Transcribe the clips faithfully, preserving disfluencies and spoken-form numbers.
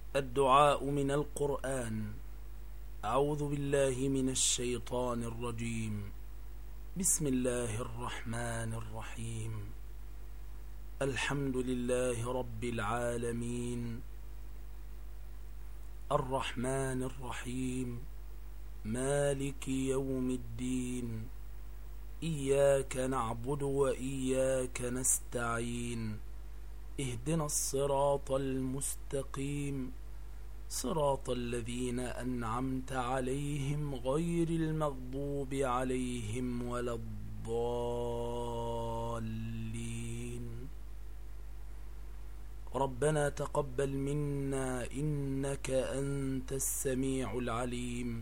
الدعاء من القرآن. أعوذ بالله من الشيطان الرجيم. بسم الله الرحمن الرحيم. الحمد لله رب العالمين، الرحمن الرحيم، مالك يوم الدين، إياك نعبد وإياك نستعين، اهدنا الصراط المستقيم، صراط الذين أنعمت عليهم غير المغضوب عليهم ولا الضالين. ربنا تقبل منا إنك أنت السميع العليم.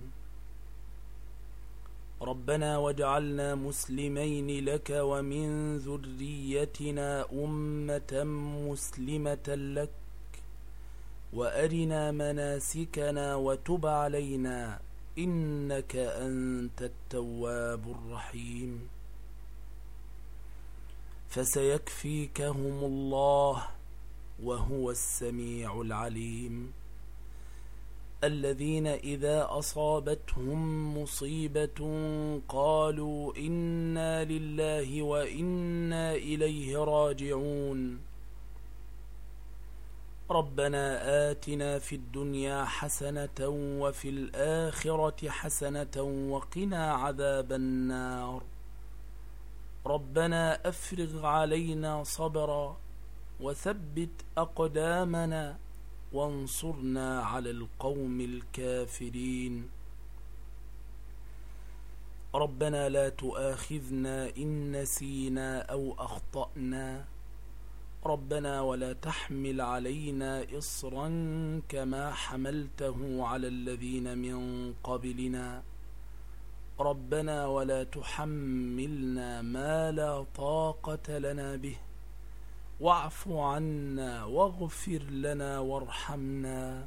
ربنا واجعلنا مسلمين لك ومن ذريتنا أمة مسلمة لك، وأرنا مناسكنا وتب علينا إنك أنت التواب الرحيم. فسيكفيكهم الله وهو السميع العليم. الذين إذا أصابتهم مصيبة قالوا إنا لله وإنا إليه راجعون. ربنا آتنا في الدنيا حسنة وفي الآخرة حسنة وقنا عذاب النار. ربنا أفرغ علينا صبرا وثبت أقدامنا وانصرنا على القوم الكافرين. ربنا لا تؤاخذنا إن نسينا أو أخطأنا. ربنا ولا تحمل علينا إصرا كما حملته على الذين من قبلنا. ربنا ولا تحملنا ما لا طاقة لنا به، واعف عنا واغفر لنا وارحمنا.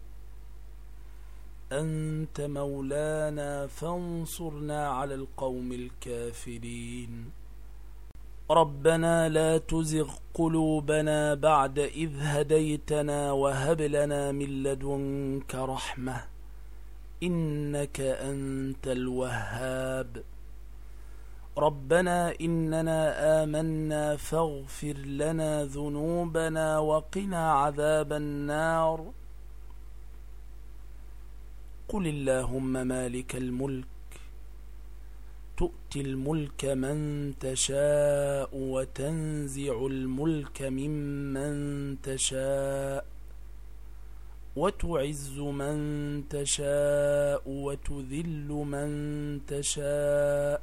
أنت مولانا فانصرنا على القوم الكافرين. ربنا لا تزغ قلوبنا بعد إذ هديتنا وهب لنا من لدنك رحمة إنك أنت الوهاب. ربنا إننا آمنا فاغفر لنا ذنوبنا وقنا عذاب النار. قل اللهم مالك الملك تؤتي الملك من تشاء وتنزع الملك ممن تشاء وتعز من تشاء وتذل من تشاء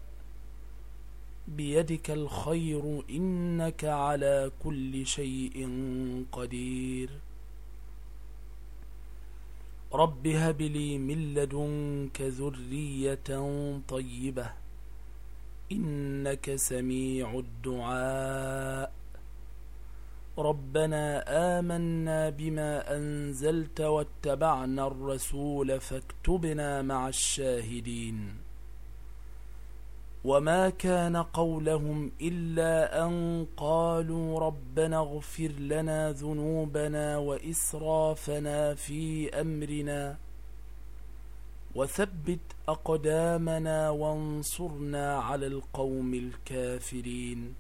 بيدك الخير إنك على كل شيء قدير. رب هب لي من لدنك ذرية طيبة إنك سميع الدعاء. ربنا آمنا بما أنزلت واتبعنا الرسول فاكتبنا مع الشاهدين. وما كان قولهم إلا أن قالوا ربنا اغفر لنا ذنوبنا وإسرافنا في أمرنا وثبت أقدامنا وانصرنا على القوم الكافرين.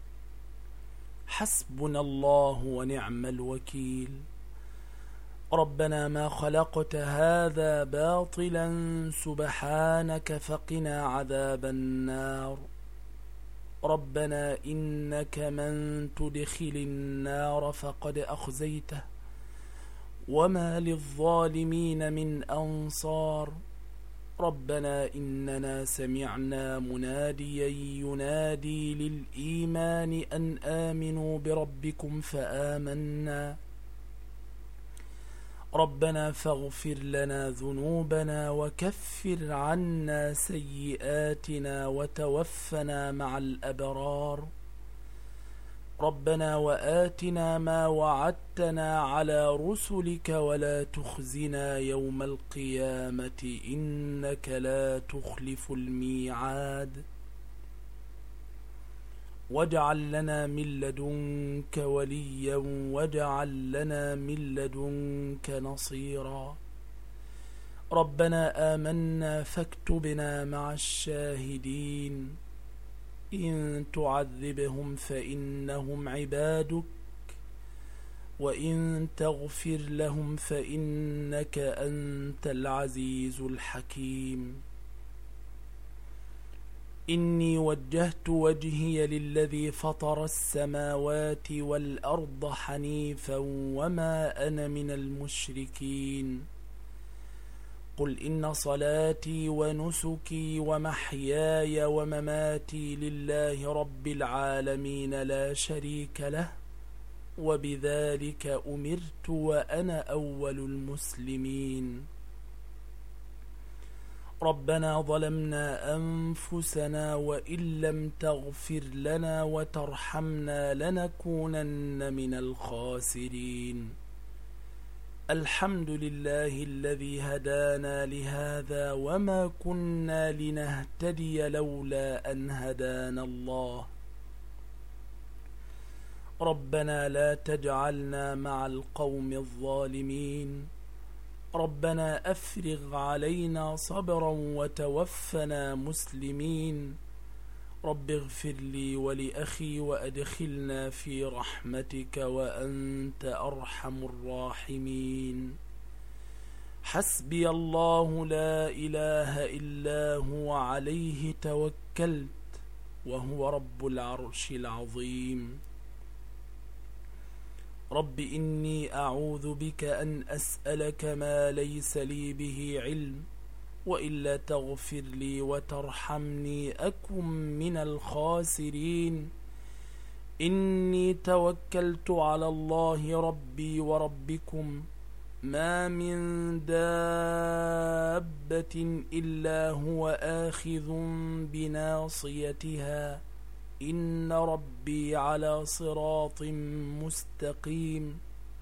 حسبنا الله ونعم الوكيل. ربنا ما خلقت هذا باطلا سبحانك فقنا عذاب النار. ربنا إنك من تدخل النار فقد أخزيته وما للظالمين من أنصار. ربنا إننا سمعنا مناديا ينادي للإيمان أن آمنوا بربكم فآمنا. ربنا فاغفر لنا ذنوبنا وكفر عنا سيئاتنا وتوفنا مع الأبرار. ربنا وآتنا ما وعدتنا على رسلك ولا تخزنا يوم القيامة إنك لا تخلف الميعاد. واجعل لنا من لدنك وليا واجعل لنا من لدنك نصيرا. ربنا آمنا فاكتبنا مع الشاهدين. إن تعذبهم فإنهم عبادك وإن تغفر لهم فإنك أنت العزيز الحكيم. إني وجهت وجهي للذي فطر السماوات والأرض حنيفا وما أنا من المشركين. قل إن صلاتي ونسكي ومحياي ومماتي لله رب العالمين لا شريك له وبذلك أمرت وأنا أول المسلمين. ربنا ظلمنا أنفسنا وإن لم تغفر لنا وترحمنا لنكونن من الخاسرين. الحمد لله الذي هدانا لهذا وما كنا لنهتدي لولا أن هدانا الله. ربنا لا تجعلنا مع القوم الظالمين. ربنا أفرغ علينا صبرا وتوفنا مسلمين. رب اغفر لي ولأخي وأدخلنا في رحمتك وأنت أرحم الراحمين. حسبي الله لا إله إلا هو عليه توكلت وهو رب العرش العظيم. رب إني أعوذ بك أن أسألك ما ليس لي به علم وإلا تغفر لي وترحمني أكن من الخاسرين. إني توكلت على الله ربي وربكم ما من دابة إلا هو آخذ بناصيتها إن ربي على صراط مستقيم.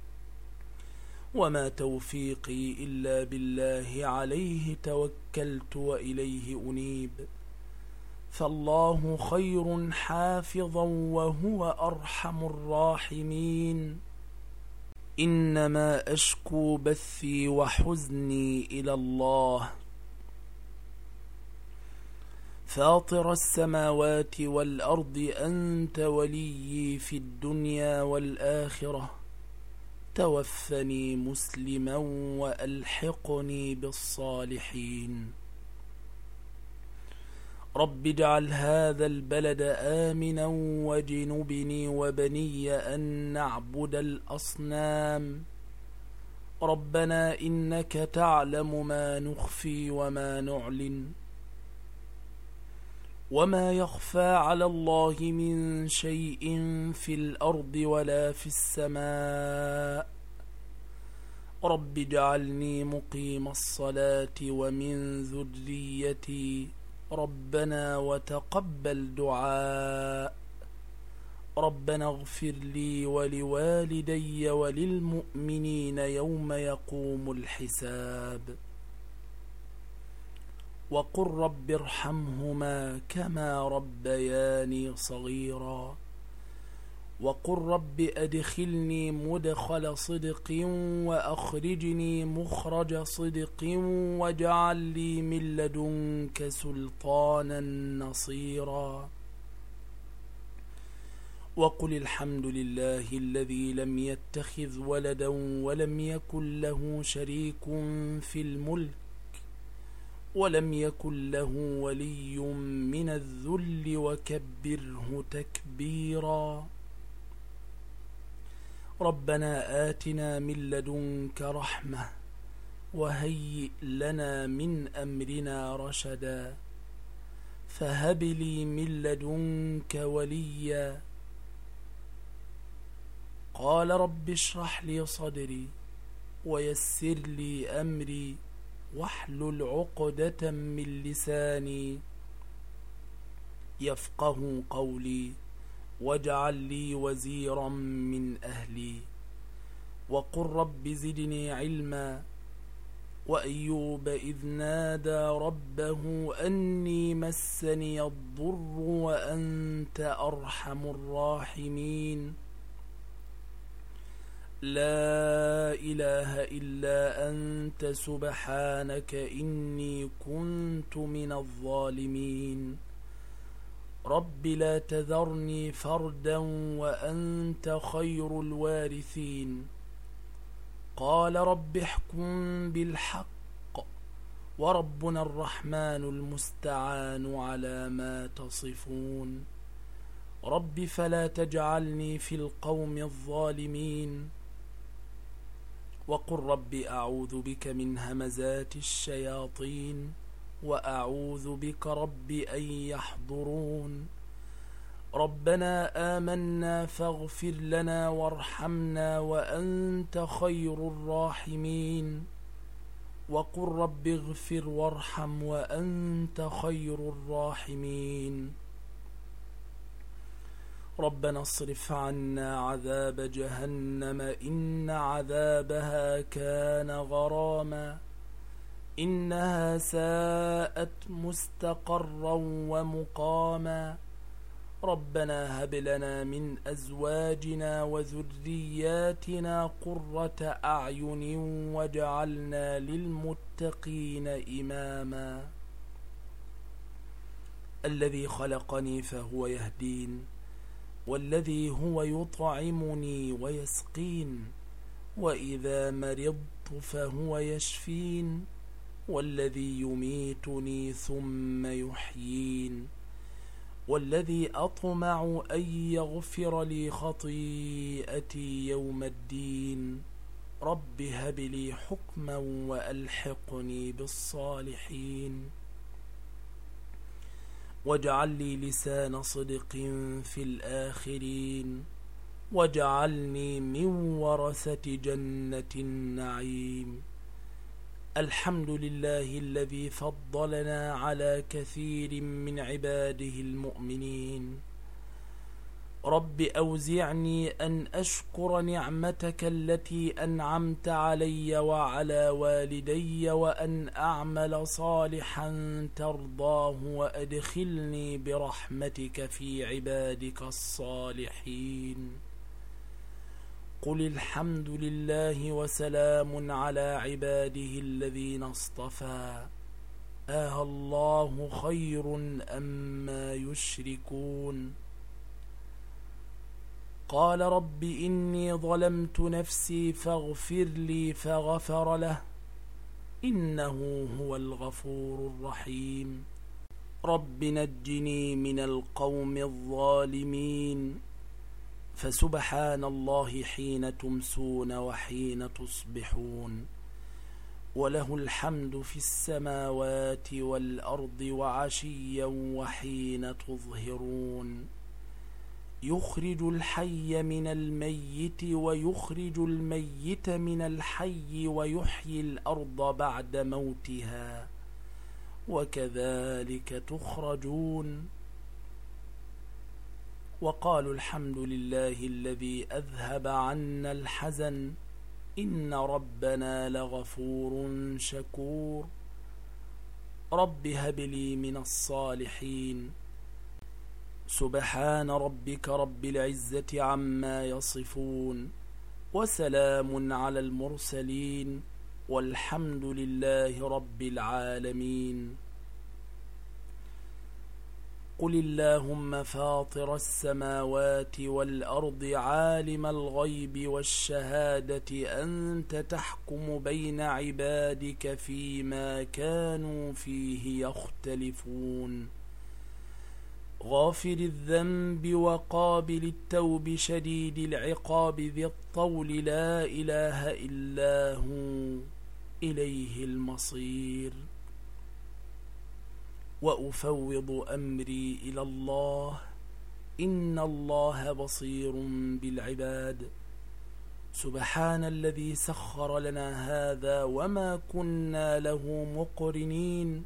وما توفيقي إلا بالله عليه توكلت وإليه أنيب. فالله خير حافظا وهو أرحم الراحمين. إنما أشكو بثي وحزني إلى الله. فاطر السماوات والأرض أنت وليي في الدنيا والآخرة. توفني مسلما وألحقني بالصالحين. رب اجعل هذا البلد آمنا واجنبني وبني أن نعبد الأصنام. ربنا إنك تعلم ما نخفي وما نعلن وما يخفى على الله من شيء في الأرض ولا في السماء. رب اجعلني مقيم الصلاة ومن ذريتي ربنا وتقبل دعاء. ربنا اغفر لي ولوالدي وللمؤمنين يوم يقوم الحساب. وقل رب ارحمهما كما ربياني صغيرا. وقل رب أدخلني مدخل صدق وأخرجني مخرج صدق واجعل لي من لدنك سلطانا نصيرا. وقل الحمد لله الذي لم يتخذ ولدا ولم يكن له شريك في الملك ولم يكن له ولي من الذل وكبره تكبيرا. ربنا آتنا من لدنك رحمة وهيئ لنا من أمرنا رشدا. فهب لي من لدنك وليا. قال رب اشرح لي صدري ويسر لي أمري واحلل عقدة من لساني يفقه قولي واجعل لي وزيرا من أهلي. وقل رب زدني علما. وأيوب إذ نادى ربه أني مسني الضر وأنت أرحم الراحمين لا إله إلا أنت سبحانك إني كنت من الظالمين رب لا تذرني فردا وأنت خير الوارثين قال رب احكم بالحق وربنا الرحمن المستعان على ما تصفون رب فلا تجعلني في القوم الظالمين وقل رب أعوذ بك من همزات الشياطين وأعوذ بك رب أن يحضرون ربنا آمنا فاغفر لنا وارحمنا وأنت خير الراحمين وقل رب اغفر وارحم وأنت خير الراحمين ربنا اصرف عنا عذاب جهنم إن عذابها كان غراما إنها ساءت مستقرا ومقاما ربنا هب لنا من أزواجنا وذرياتنا قرة أعين واجعلنا للمتقين إماما الذي خلقني فهو يهدين والذي هو يطعمني ويسقين وإذا مرضت فهو يشفين والذي يميتني ثم يحيين والذي أطمع أن يغفر لي خطيئتي يوم الدين رب هب لي حكما وألحقني بالصالحين واجعل لي لسان صدق في الآخرين واجعلني من ورثة جنة النعيم الحمد لله الذي فضلنا على كثير من عباده المؤمنين رب أوزعني أن أشكر نعمتك التي أنعمت علي وعلى والدي وأن أعمل صالحا ترضاه وأدخلني برحمتك في عبادك الصالحين قل الحمد لله وسلام على عباده الذين اصطفى آه الله خير أما يشركون قال رب إني ظلمت نفسي فاغفر لي فغفر له إنه هو الغفور الرحيم رب نجني من القوم الظالمين فسبحان الله حين تمسون وحين تصبحون وله الحمد في السماوات والأرض وعشيا وحين تظهرون يخرج الحي من الميت ويخرج الميت من الحي ويحيي الأرض بعد موتها وكذلك تخرجون وقالوا الحمد لله الذي أذهب عنا الحزن إن ربنا لغفور شكور رب هب لي من الصالحين سبحان ربك رب العزة عما يصفون وسلام على المرسلين والحمد لله رب العالمين قل اللهم فاطر السماوات والأرض عالم الغيب والشهادة أنت تحكم بين عبادك فيما كانوا فيه يختلفون غافر الذنب وقابل التوب شديد العقاب ذي الطول لا إله إلا هو إليه المصير وأفوض أمري إلى الله إن الله بصير بالعباد سبحان الذي سخر لنا هذا وما كنا له مقرنين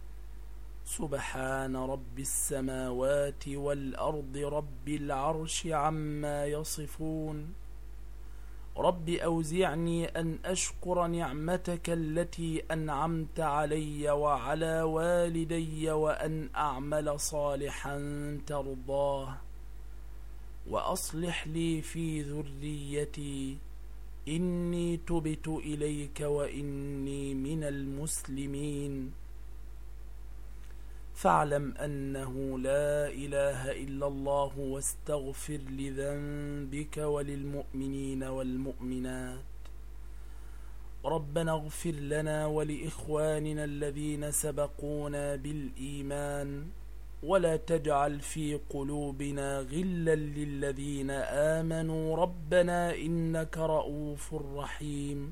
سبحان رب السماوات والأرض رب العرش عما يصفون رب أوزعني أن أشكر نعمتك التي أنعمت علي وعلى والدي وأن أعمل صالحا ترضاه وأصلح لي في ذريتي إني تبت إليك وإني من المسلمين. فاعلم أنه لا إله إلا الله واستغفر لذنبك وللمؤمنين والمؤمنات. ربنا اغفر لنا ولإخواننا الذين سبقونا بالإيمان ولا تجعل في قلوبنا غلا للذين آمنوا ربنا إنك رؤوف رحيم.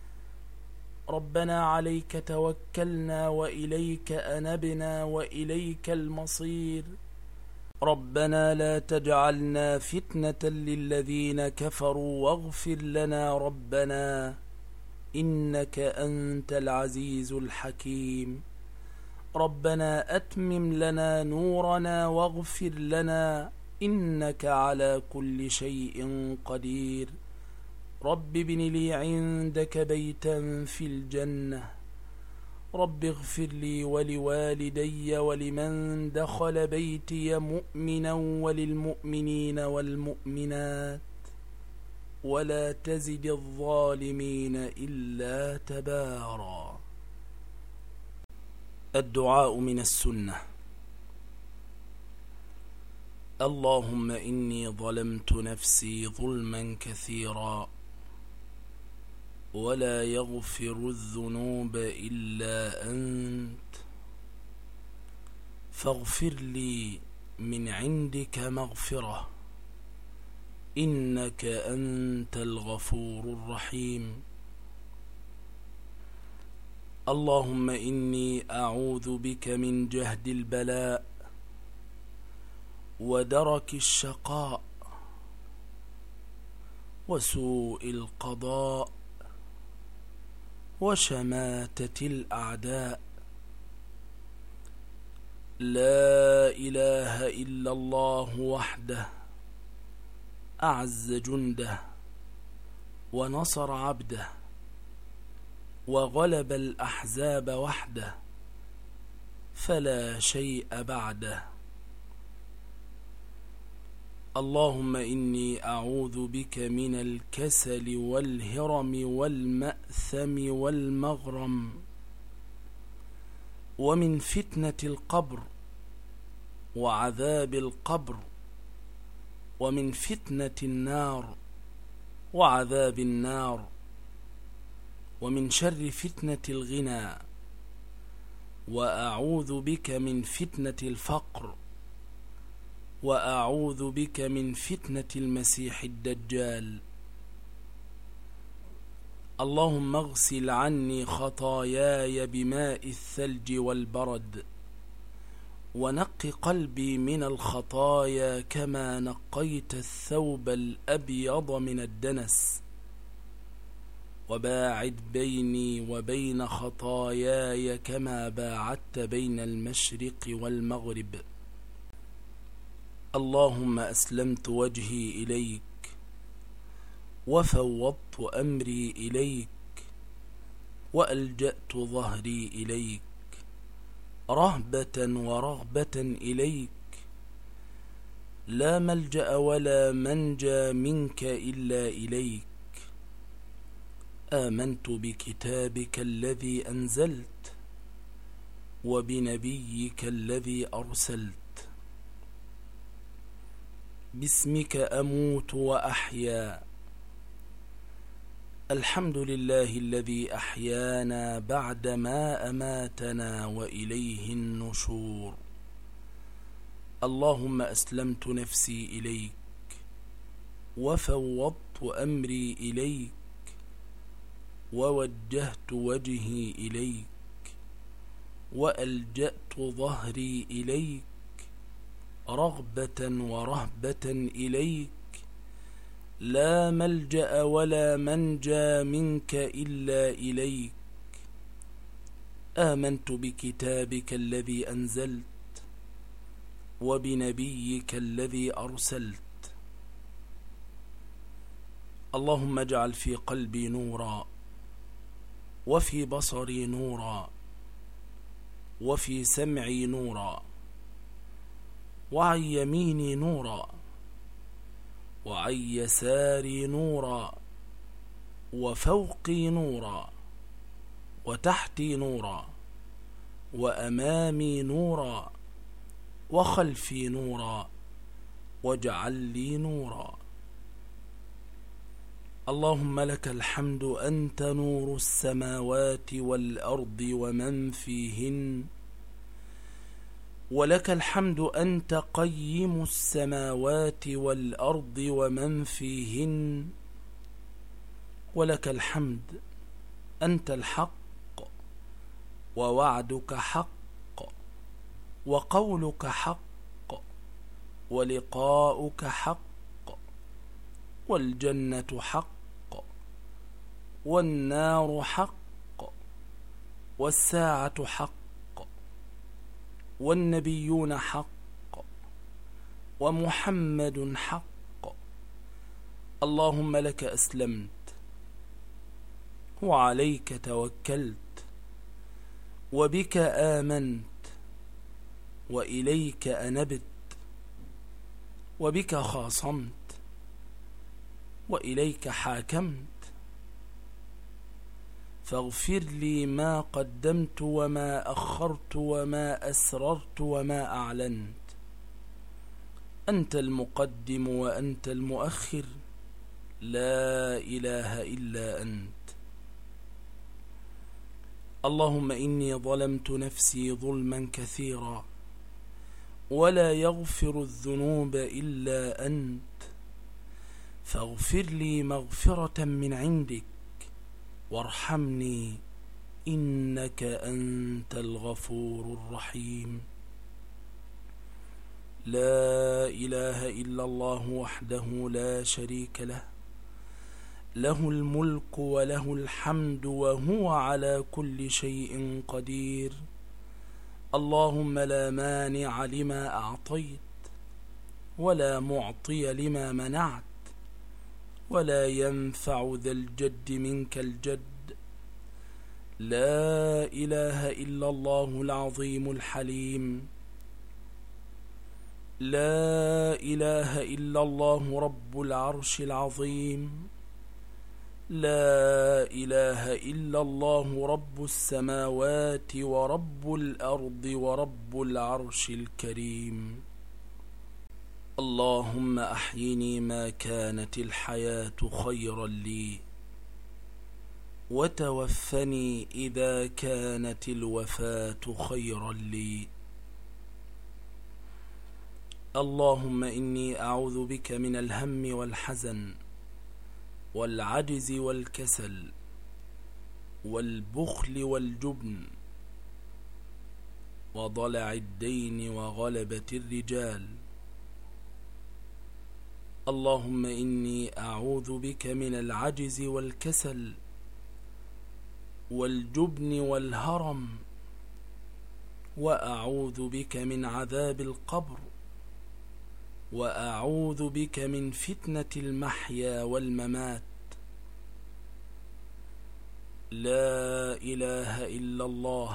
ربنا عليك توكلنا وإليك أنبنا وإليك المصير. ربنا لا تجعلنا فتنة للذين كفروا واغفر لنا ربنا إنك أنت العزيز الحكيم. ربنا أتمم لنا نورنا واغفر لنا إنك على كل شيء قدير. رب ابن لي عندك بيتا في الجنة. رب اغفر لي ولوالدي ولمن دخل بيتي مؤمنا وللمؤمنين والمؤمنات ولا تزد الظالمين إلا تبارا. الدعاء من السنة. اللهم إني ظلمت نفسي ظلما كثيرا ولا يغفر الذنوب إلا أنت فاغفر لي من عندك مغفرة إنك أنت الغفور الرحيم. اللهم إني أعوذ بك من جهد البلاء ودرك الشقاء وسوء القضاء وشماتة الأعداء. لا إله إلا الله وحده أعز جنده ونصر عبده وغلب الأحزاب وحده فلا شيء بعده. اللهم إني أعوذ بك من الكسل والهرم والمأثم والمغرم ومن فتنة القبر وعذاب القبر ومن فتنة النار وعذاب النار ومن شر فتنة الغنى. وأعوذ بك من فتنة الفقر وأعوذ بك من فتنة المسيح الدجال. اللهم اغسل عني خطاياي بماء الثلج والبرد ونق قلبي من الخطايا كما نقيت الثوب الأبيض من الدنس وباعد بيني وبين خطاياي كما باعدت بين المشرق والمغرب. اللهم أسلمت وجهي إليك وفوضت أمري إليك وألجأت ظهري إليك رهبة ورغبة إليك. لا ملجأ ولا منجى منك إلا إليك. آمنت بكتابك الذي أنزلت وبنبيك الذي أرسلت. باسمك أموت وأحيا. الحمد لله الذي أحيانا بعدما أماتنا وإليه النشور. اللهم أسلمت نفسي إليك وفوضت أمري إليك ووجهت وجهي إليك وألجأت ظهري إليك رغبة ورهبة إليك. لا ملجأ ولا منجى منك إلا إليك. آمنت بكتابك الذي أنزلت وبنبيك الذي أرسلت. اللهم اجعل في قلبي نورا، وفي بصري نورا، وفي سمعي نورا، وعن يميني نورا، وعن يساري نورا، وفوقي نورا، وتحتي نورا، وأمامي نورا، وخلفي نورا، واجعل لي نورا. اللهم لك الحمد، أنت نور السماوات والأرض ومن فيهن، ولك الحمد أنت قيم السماوات والأرض ومن فيهن، ولك الحمد أنت الحق، ووعدك حق، وقولك حق، ولقاؤك حق، والجنة حق، والنار حق، والساعة حق، والنبيون حق، ومحمد حق. اللهم لك أسلمت، وعليك توكلت، وبك آمنت، وإليك أنبت، وبك خاصمت، وإليك حاكمت. فاغفر لي ما قدمت وما أخرت وما أسررت وما أعلنت. أنت المقدم وأنت المؤخر، لا إله إلا أنت. اللهم إني ظلمت نفسي ظلما كثيرا، ولا يغفر الذنوب إلا أنت، فاغفر لي مغفرة من عندك، وارحمني إنك أنت الغفور الرحيم. لا إله إلا الله وحده لا شريك له، له الملك وله الحمد وهو على كل شيء قدير. اللهم لا مانع لما أعطيت، ولا معطي لما منعت، ولا ينفع ذا الجد منك الجد. لا إله إلا الله العظيم الحليم. لا إله إلا الله رب العرش العظيم. لا إله إلا الله رب السماوات ورب الأرض ورب العرش الكريم. اللهم أحيني ما كانت الحياة خيرا لي، وتوفني إذا كانت الوفاة خيرا لي. اللهم إني أعوذ بك من الهم والحزن، والعجز والكسل، والبخل والجبن، وضلع الدين وغلبة الرجال. اللهم إني أعوذ بك من العجز والكسل، والجبن والهرم، وأعوذ بك من عذاب القبر، وأعوذ بك من فتنة المحيا والممات. لا إله إلا الله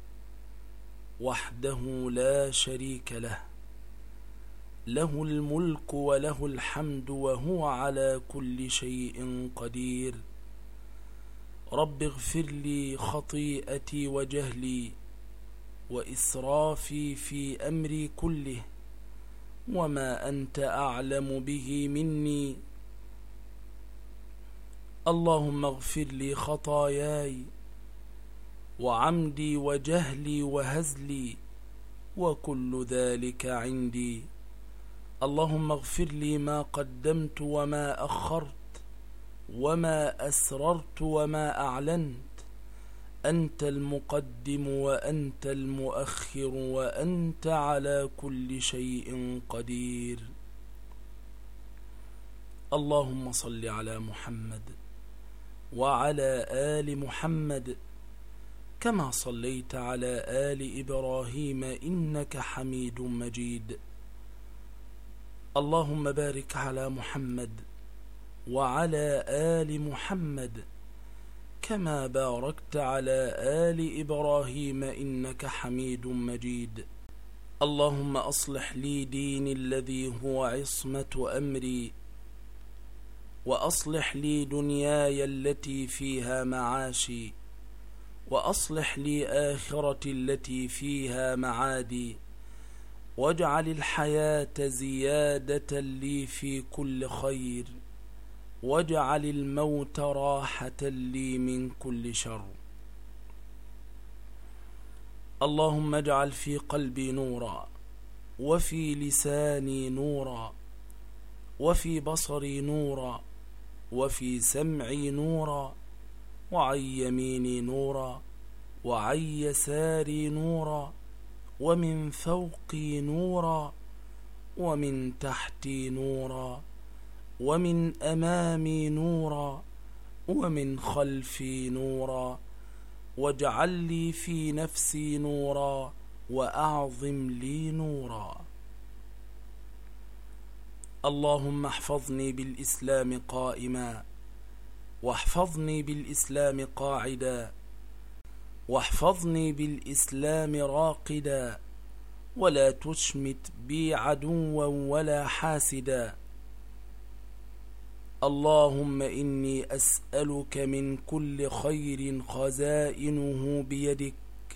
وحده لا شريك له، له الملك وله الحمد وهو على كل شيء قدير. رب اغفر لي خطيئتي وجهلي وإسرافي في أمري كله، وما أنت أعلم به مني. اللهم اغفر لي خطاياي وعمدي وجهلي وهزلي، وكل ذلك عندي. اللهم اغفر لي ما قدمت وما أخرت، وما أسررت وما أعلنت. أنت المقدم وأنت المؤخر، وأنت على كل شيء قدير. اللهم صل على محمد وعلى آل محمد، كما صليت على آل إبراهيم إنك حميد مجيد. اللهم بارك على محمد وعلى آل محمد كما باركت على آل إبراهيم إنك حميد مجيد. اللهم أصلح لي ديني الذي هو عصمة أمري، وأصلح لي دنياي التي فيها معاشي، وأصلح لي آخرتي التي فيها معادي، واجعل الحياة زيادة لي في كل خير، واجعل الموت راحة لي من كل شر. اللهم اجعل في قلبي نورا، وفي لساني نورا، وفي بصري نورا، وفي سمعي نورا، وعن يميني نورا، وعن يساري نورا، ومن فوقي نورا، ومن تحتي نورا، ومن أمامي نورا، ومن خلفي نورا، واجعل لي في نفسي نورا، وأعظم لي نورا. اللهم احفظني بالإسلام قائما، واحفظني بالإسلام قاعدا، واحفظني بالإسلام راقدا، ولا تشمت بي عدوا ولا حاسدا. اللهم إني أسألك من كل خير خزائنه بيدك،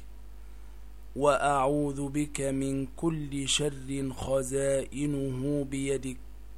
وأعوذ بك من كل شر خزائنه بيدك.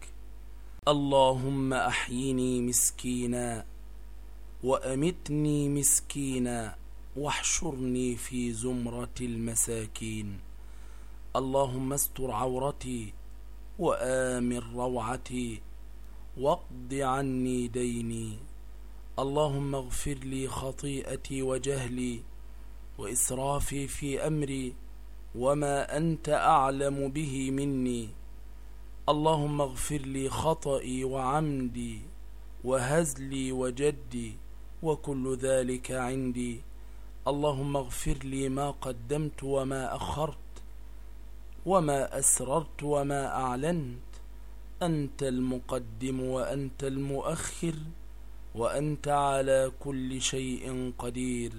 اللهم أحيني مسكينا، وأمتني مسكينا، واحشرني في زمرة المساكين. اللهم استر عورتي، وآمن روعتي، واقض عني ديني. اللهم اغفر لي خطيئتي وجهلي وإسرافي في أمري، وما أنت أعلم به مني. اللهم اغفر لي خطئي وعمدي وهزلي وجدي، وكل ذلك عندي. اللهم اغفر لي ما قدمت وما أخرت، وما أسررت وما أعلنت. أنت المقدم وأنت المؤخر، وأنت على كل شيء قدير.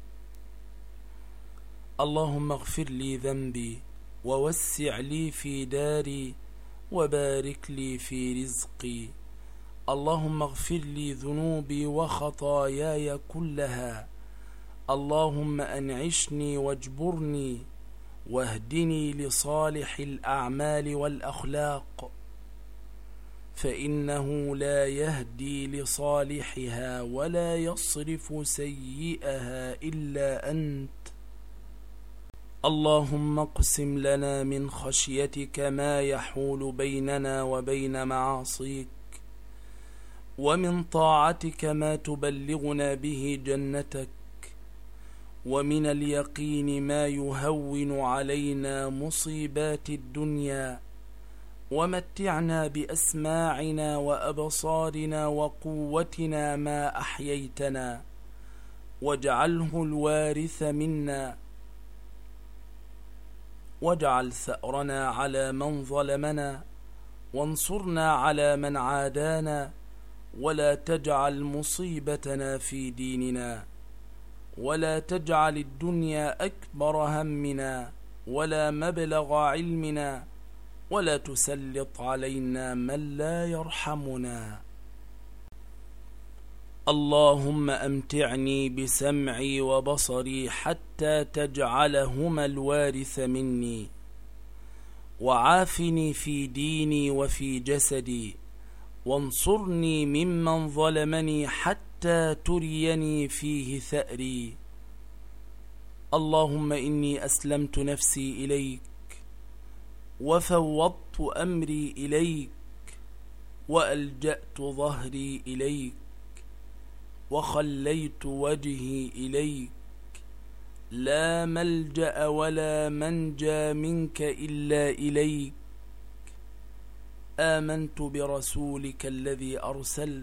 اللهم اغفر لي ذنبي، ووسع لي في داري، وبارك لي في رزقي. اللهم اغفر لي ذنوبي وخطاياي كلها. اللهم أنعشني واجبرني، واهدني لصالح الأعمال والأخلاق، فإنه لا يهدي لصالحها ولا يصرف سيئها إلا أنت. اللهم اقسم لنا من خشيتك ما يحول بيننا وبين معاصيك، ومن طاعتك ما تبلغنا به جنتك، ومن اليقين ما يهون علينا مصيبات الدنيا. ومتعنا بأسماعنا وأبصارنا وقوتنا ما أحييتنا، واجعله الوارث منا، واجعل ثأرنا على من ظلمنا، وانصرنا على من عادانا، ولا تجعل مصيبتنا في ديننا، ولا تجعل الدنيا أكبر همنا ولا مبلغ علمنا، ولا تسلط علينا من لا يرحمنا. اللهم أمتعني بسمعي وبصري حتى تجعلهما الوارث مني، وعافني في ديني وفي جسدي، وانصرني ممن ظلمني حتى تريني فيه ثأري. اللهم إني أسلمت نفسي إليك، وفوضت أمري إليك، وألجأت ظهري إليك، وخليت وجهي إليك. لا ملجأ ولا منجى منك إلا إليك. آمنت برسولك الذي أرسلت،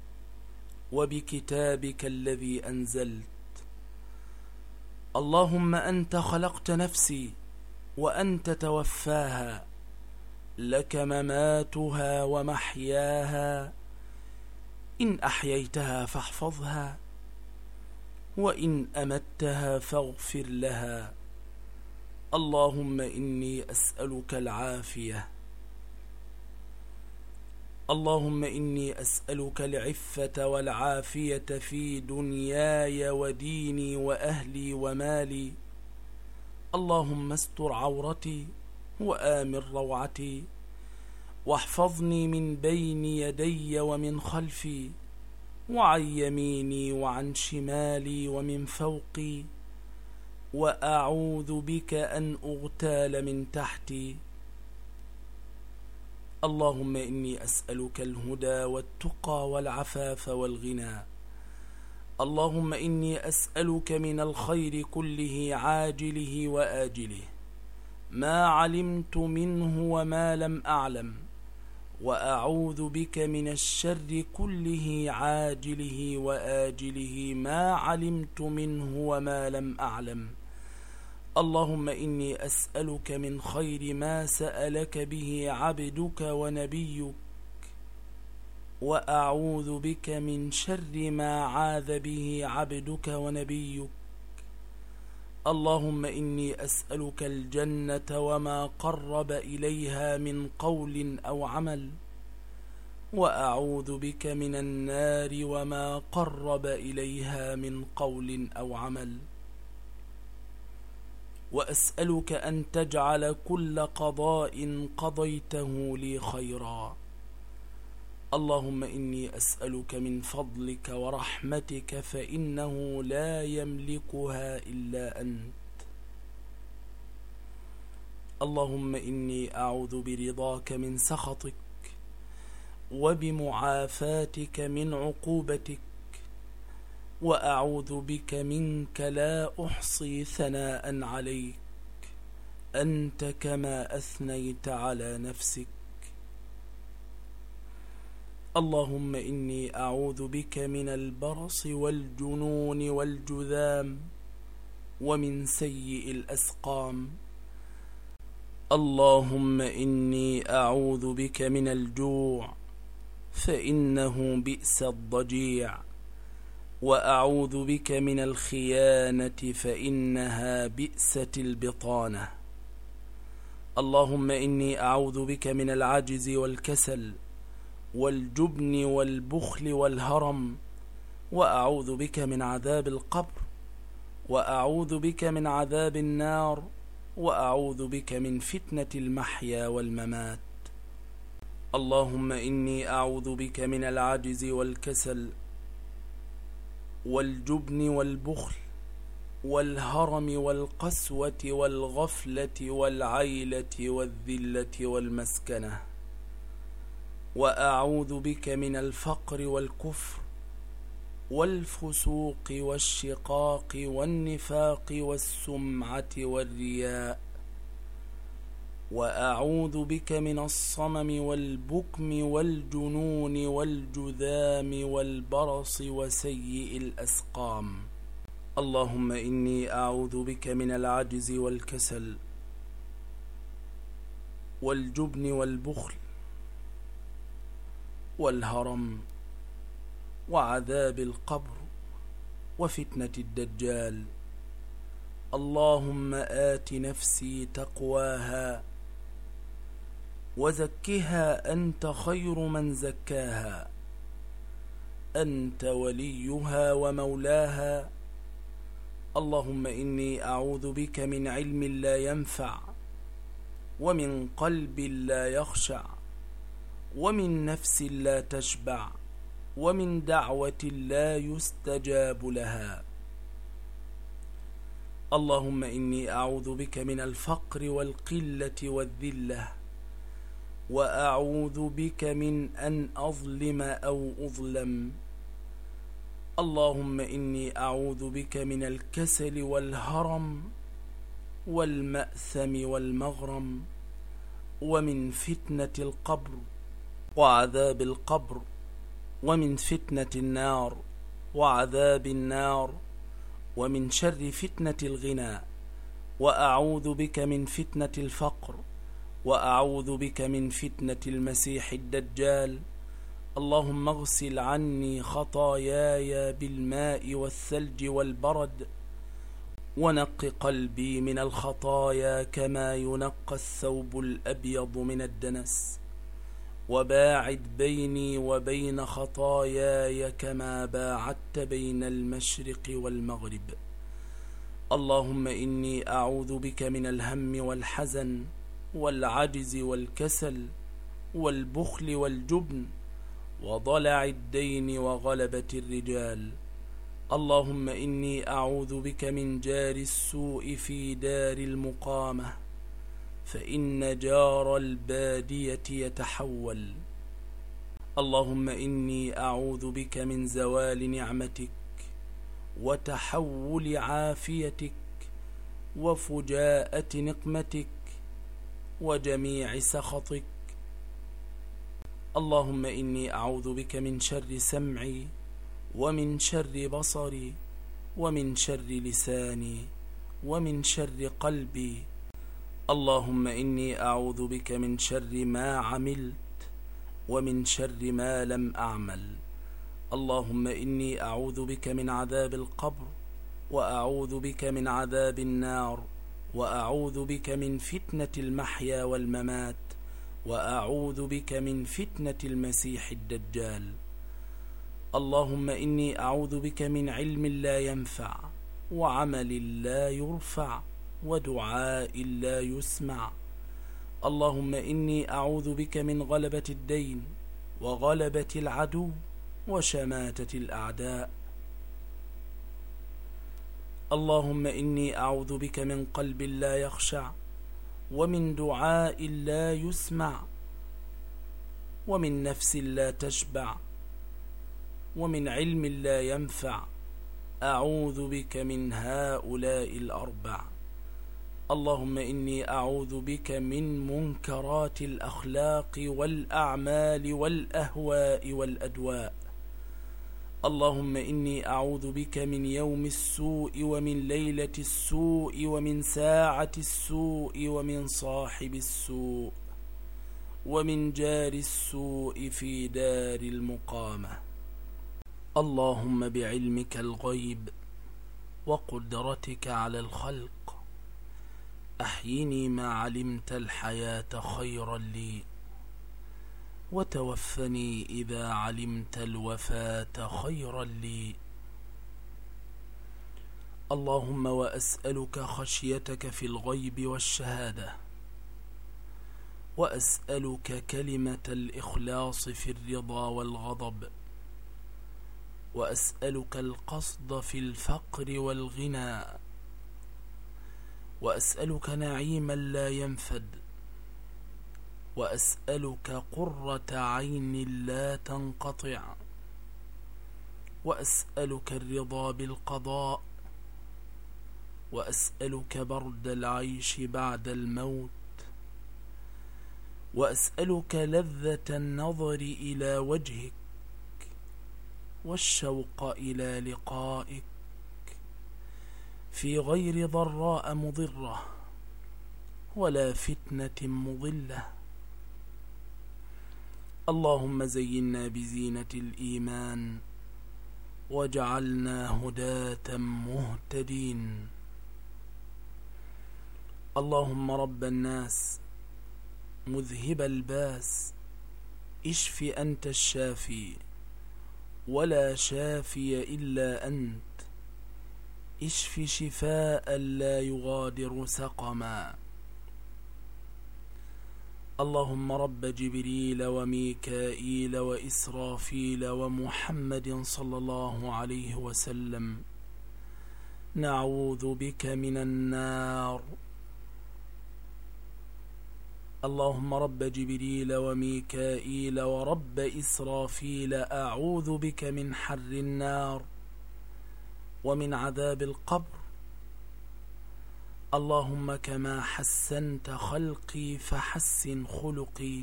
وبكتابك الذي أنزلت. اللهم أنت خلقت نفسي وأنت توفاها، لك مماتها ومحياها، إن أحييتها فاحفظها، وإن أمتها فاغفر لها. اللهم إني أسألك العافية. اللهم إني أسألك العفة والعافية في دنياي وديني وأهلي ومالي. اللهم استر عورتي وآمن روعتي، واحفظني من بين يدي ومن خلفي، وعن يميني وعن شمالي ومن فوقي، وأعوذ بك أن أغتال من تحتي. اللهم إني أسألك الهدى والتقى والعفاف والغنى. اللهم إني أسألك من الخير كله عاجله وآجله، ما علمت منه وما لم أعلم، وأعوذ بك من الشر كله عاجله وآجله، ما علمت منه وما لم أعلم. اللهم إني أسألك من خير ما سألك به عبدك ونبيك، وأعوذ بك من شر ما عاذ به عبدك ونبيك. اللهم إني أسألك الجنة وما قرب إليها من قول أو عمل، وأعوذ بك من النار وما قرب إليها من قول أو عمل. وأسألك أن تجعل كل قضاء قضيته لي خيرا. اللهم إني أسألك من فضلك ورحمتك، فإنه لا يملكها إلا أنت. اللهم إني أعوذ برضاك من سخطك، وبمعافاتك من عقوبتك، وأعوذ بك منك لا أحصي ثناء عليك، أنت كما أثنيت على نفسك. اللهم إني أعوذ بك من البرص والجنون والجذام، ومن سيء الأسقام. اللهم إني أعوذ بك من الجوع، فإنه بئس الضجيع، وأعوذ بك من الخيانة، فإنها بئست البطانة. اللهم إني أعوذ بك من العجز والكسل والجبن والبخل والهرم، وأعوذ بك من عذاب القبر، وأعوذ بك من عذاب النار، وأعوذ بك من فتنة المحيا والممات. اللهم إني أعوذ بك من العجز والكسل والجبن والبخل والهرم والقسوة والغفلة والعيلة والذلة والمسكنة، وأعوذ بك من الفقر والكفر والفسوق والشقاق والنفاق والسمعة والرياء، وأعوذ بك من الصمم والبكم والجنون والجذام والبرص وسيء الأسقام. اللهم إني أعوذ بك من العجز والكسل والجبن والبخل والهرم وعذاب القبر وفتنة الدجال. اللهم آت نفسي تقواها، وزكها أنت خير من زكاها، أنت وليها ومولاها. اللهم إني أعوذ بك من علم لا ينفع، ومن قلب لا يخشع، ومن نفس لا تشبع، ومن دعوة لا يستجاب لها. اللهم إني أعوذ بك من الفقر والقلة والذلة، وأعوذ بك من أن أظلم أو أظلم. اللهم إني أعوذ بك من الكسل والهرم والمأثم والمغرم، ومن فتنة القبر وعذاب القبر، ومن فتنة النار وعذاب النار، ومن شر فتنة الغنى. وأعوذ بك من فتنة الفقر، وأعوذ بك من فتنة المسيح الدجال، اللهم اغسل عني خطاياي بالماء والثلج والبرد، ونق قلبي من الخطايا كما ينقى الثوب الأبيض من الدنس، وباعد بيني وبين خطاياي كما باعدت بين المشرق والمغرب. اللهم إني أعوذ بك من الهم والحزن والعجز والكسل والبخل والجبن وضلع الدين وغلبة الرجال. اللهم إني أعوذ بك من جار السوء في دار المقامة، فإن جار البادية يتحول. اللهم إني أعوذ بك من زوال نعمتك وتحول عافيتك وفجاءة نقمتك وجميع سخطك. اللهم إني أعوذ بك من شر سمعي ومن شر بصري ومن شر لساني ومن شر قلبي. اللهم إني أعوذ بك من شر ما عملت ومن شر ما لم أعمل. اللهم إني أعوذ بك من عذاب القبر، وأعوذ بك من عذاب النار، وأعوذ بك من فتنة المحيا والممات، وأعوذ بك من فتنة المسيح الدجال. اللهم إني أعوذ بك من علم لا ينفع، وعمل لا يرفع، ودعاء لا يسمع. اللهم إني أعوذ بك من غلبة الدين وغلبة العدو وشماتة الأعداء. اللهم إني أعوذ بك من قلب لا يخشع، ومن دعاء لا يسمع، ومن نفس لا تشبع، ومن علم لا ينفع. أعوذ بك من هؤلاء الأربع. اللهم إني أعوذ بك من منكرات الأخلاق والأعمال والأهواء والأدواء. اللهم إني أعوذ بك من يوم السوء ومن ليلة السوء ومن ساعة السوء ومن صاحب السوء ومن جار السوء في دار المقامة. اللهم بعلمك الغيب وقدرتك على الخلق أحيني ما علمت الحياة خيرا لي، وتوفني إذا علمت الوفاة خيرا لي. اللهم وأسألك خشيتك في الغيب والشهادة، وأسألك كلمة الإخلاص في الرضا والغضب، وأسألك القصد في الفقر والغنى، وأسألك نعيما لا ينفد، وأسألك قرة عين لا تنقطع، وأسألك الرضا بالقضاء، وأسألك برد العيش بعد الموت، وأسألك لذة النظر إلى وجهك والشوق إلى لقائك في غير ضراء مضرة ولا فتنة مضلة. اللهم زينا بزينة الإيمان واجعلنا هداة مهتدين. اللهم رب الناس مذهب الباس اشف أنت الشافي ولا شافي إلا أنت، اشف شفاء لا يغادر سقما. اللهم رب جبريل وميكائيل وإسرافيل ومحمد صلى الله عليه وسلم، نعوذ بك من النار. اللهم رب جبريل وميكائيل ورب إسرافيل، أعوذ بك من حر النار ومن عذاب القبر. اللهم كما حسنت خلقي فحسن خلقي.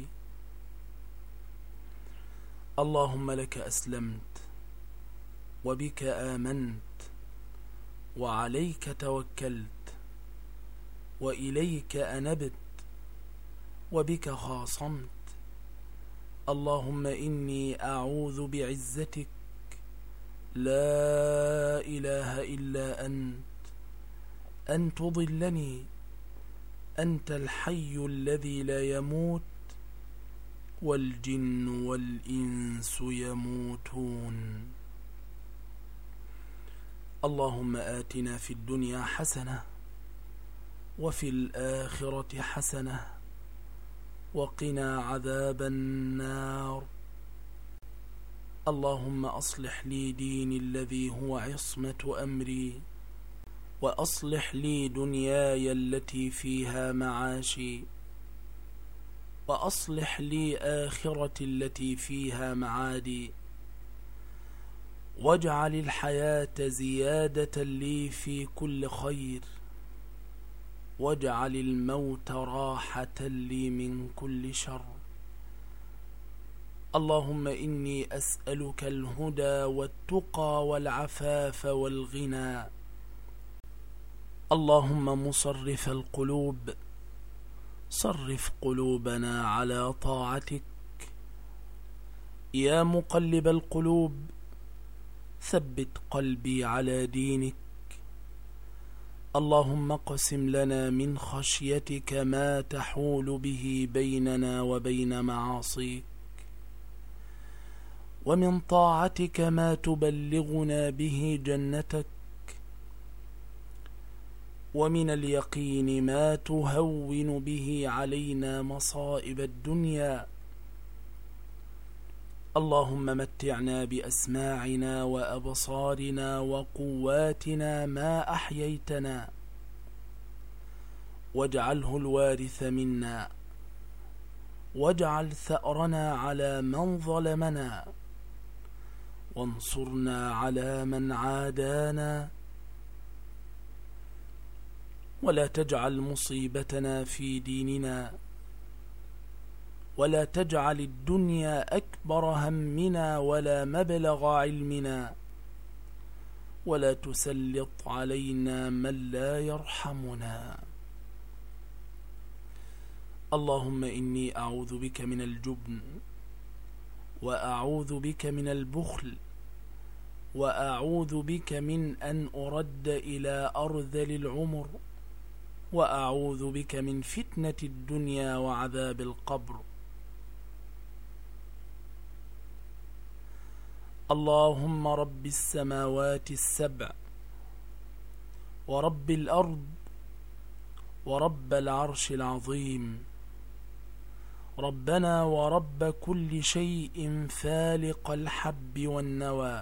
اللهم لك أسلمت وبك آمنت وعليك توكلت وإليك أنبت وبك خاصمت اللهم إني أعوذ بعزتك لا إله إلا أنت أن تضلني، أنت الحي الذي لا يموت والجن والإنس يموتون. اللهم آتنا في الدنيا حسنة وفي الآخرة حسنة وقنا عذاب النار. اللهم أصلح لي ديني الذي هو عصمة أمري، وأصلح لي دنياي التي فيها معاشي، وأصلح لي آخرتي التي فيها معادي، واجعل الحياة زيادة لي في كل خير، واجعل الموت راحة لي من كل شر. اللهم إني أسألك الهدى والتقى والعفاف والغنى. اللهم مصرف القلوب، صرف قلوبنا على طاعتك. يا مقلب القلوب ثبت قلبي على دينك. اللهم اقسم لنا من خشيتك ما تحول به بيننا وبين معاصيك، ومن طاعتك ما تبلغنا به جنتك، ومن اليقين ما تهون به علينا مصائب الدنيا. اللهم متعنا بأسماعنا وأبصارنا وقواتنا ما أحييتنا، واجعله الوارث منا، واجعل ثأرنا على من ظلمنا، وانصرنا على من عادانا، ولا تجعل مصيبتنا في ديننا، ولا تجعل الدنيا أكبر همنا ولا مبلغ علمنا، ولا تسلط علينا من لا يرحمنا. اللهم إني أعوذ بك من الجبن، وأعوذ بك من البخل، وأعوذ بك من أن أرد إلى أرذل العمر، وأعوذ بك من فتنة الدنيا وعذاب القبر. اللهم رب السماوات السبع، ورب الأرض، ورب العرش العظيم، ربنا ورب كل شيء فالق الحب والنوى،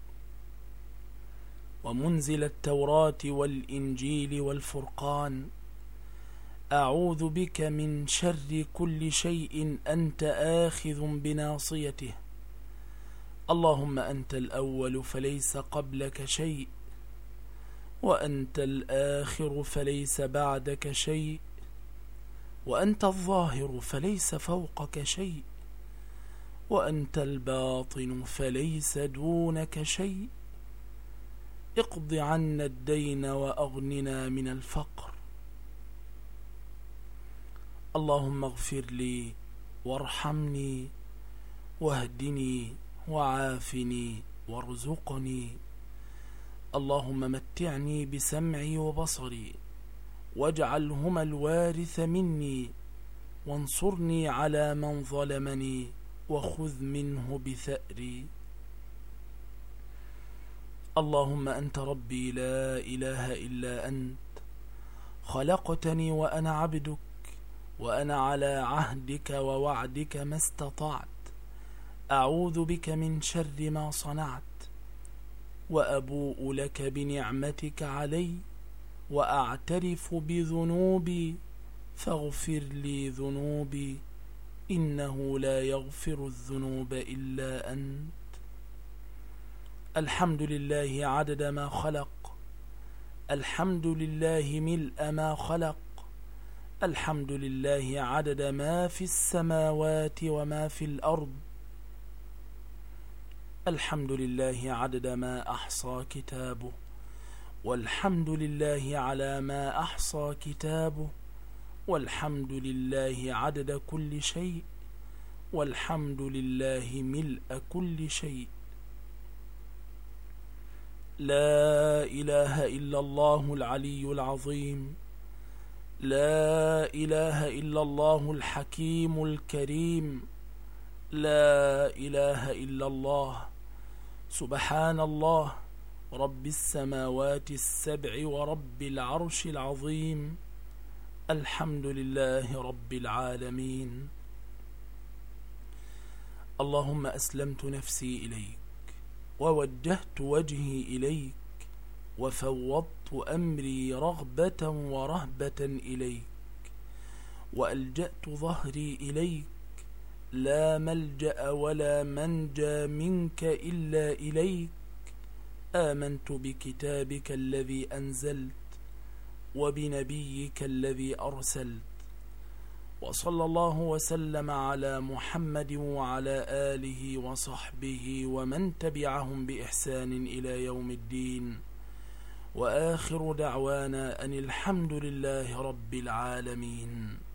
ومنزل التوراة والإنجيل والفرقان، أعوذ بك من شر كل شيء أنت آخذ بناصيته. اللهم أنت الأول فليس قبلك شيء، وأنت الآخر فليس بعدك شيء، وأنت الظاهر فليس فوقك شيء، وأنت الباطن فليس دونك شيء. اقض عنا الدين وأغننا من الفقر. اللهم اغفر لي وارحمني واهدني وعافني وارزقني. اللهم متعني بسمعي وبصري، واجعلهما الوارث مني، وانصرني على من ظلمني، وخذ منه بثأري. اللهم أنت ربي لا إله إلا أنت، خلقتني وأنا عبدك، وأنا على عهدك ووعدك ما استطعت. أعوذ بك من شر ما صنعت، وأبوء لك بنعمتك علي، وأعترف بذنوبي، فاغفر لي ذنوبي، إنه لا يغفر الذنوب إلا أنت. الحمد لله عدد ما خلق، الحمد لله ملء ما خلق، الحمد لله عدد ما في السماوات وما في الأرض، الحمد لله عدد ما أحصى كتابه، والحمد لله على ما أحصى كتابه، والحمد لله عدد كل شيء، والحمد لله ملء كل شيء. لا إله إلا الله العلي العظيم، لا إله إلا الله الحكيم الكريم، لا إله إلا الله. سبحان الله رب السماوات السبع ورب العرش العظيم. الحمد لله رب العالمين. اللهم أسلمت نفسي إليك، ووجهت وجهي إليك، وفوضت أمري رغبة ورهبة إليك، وألجأت ظهري إليك، لا ملجأ ولا منجى منك إلا إليك. آمنت بكتابك الذي أنزلت، وبنبيك الذي أرسلت، وصلى الله وسلم على محمد وعلى آله وصحبه ومن تبعهم بإحسان إلى يوم الدين. وآخر دعوانا أن الحمد لله رب العالمين.